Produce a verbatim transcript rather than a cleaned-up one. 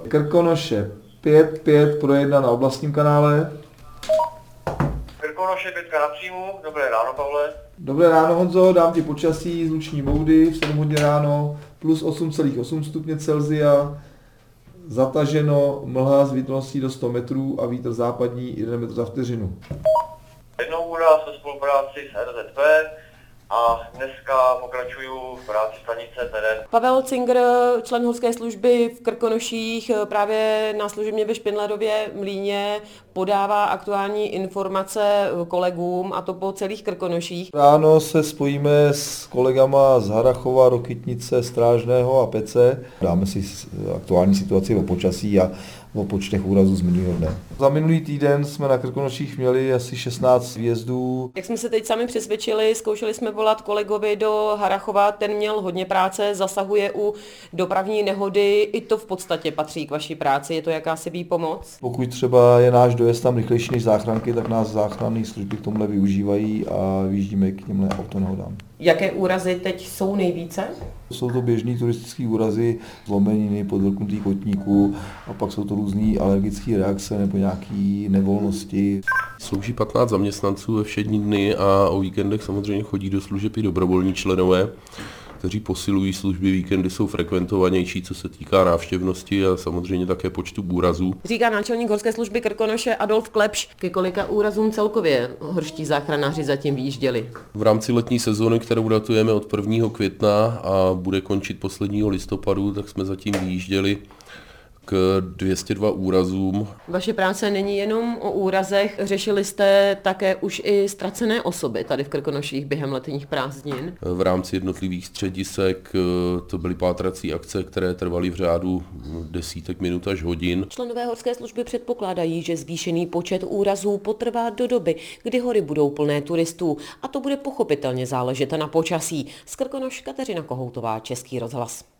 Krkonoše pět pět projeda na oblastním kanále. Krkonoše pětka na příjmu, dobré ráno, Pavle. Dobré ráno, Honzo, dám ti počasí z Luční Boudy v sedm hodin ráno, plus osm celá osm stupně Celsia, zataženo, mlha s větrností do sto metrů a vítr západní jeden metr za vteřinu. Jednou úraz ve spolupráci s R Z P a dneska pokračuju v práci stanice Terén. Pavel Cingr, člen horské služby v Krkonoších, právě na služebně ve Špindlerově Mlýně podává aktuální informace kolegům, a to po celých Krkonoších. Ráno se spojíme s kolegama z Harrachova, Rokytnice, Strážného a Pece. Dáme si aktuální situaci o počasí a o počtech úrazů z minulého dne. Za minulý týden jsme na Krkonoších měli asi šestnáct výjezdů. Jak jsme se teď sami přesvědčili, zkoušeli jsme volat kolegovi do Harrachova, ten měl hodně práce, zasahuje u dopravní nehody, i to v podstatě patří k vaší práci, je to jakási výpomoc? Pokud třeba je náš dojezd tam rychlejší než záchranky, tak nás záchranné služby k tomuhle využívají a vyjíždíme k těmhle autonehodám. Jaké úrazy teď jsou nejvíce? Jsou to běžný turistický úrazy, zlomeniny, podvrknutý kotníků a pak jsou to různé alergické reakce nebo nějaké nevolnosti. Slouží patnáct zaměstnanců ve všední dny a o víkendech samozřejmě chodí do služeb i dobrovolní členové, kteří posilují služby. Víkendy jsou frekventovanější, co se týká návštěvnosti a samozřejmě také počtu úrazů. Říká náčelník horské služby Krkonoše Adolf Klepš. Ke kolika úrazům celkově horští záchranáři zatím vyjížděli? V rámci letní sezóny, kterou datujeme od prvního května a bude končit posledního listopadu, tak jsme zatím vyjížděli k dvě stě dva úrazům. Vaše práce není jenom o úrazech, řešili jste také už i ztracené osoby tady v Krkonoších během letních prázdnin? V rámci jednotlivých středisek to byly pátrací akce, které trvaly v řádu desítek minut až hodin. Členové horské služby předpokládají, že zvýšený počet úrazů potrvá do doby, kdy hory budou plné turistů, a to bude pochopitelně záležet na počasí. Z Krkonoš Kateřina Kohoutová, Český rozhlas.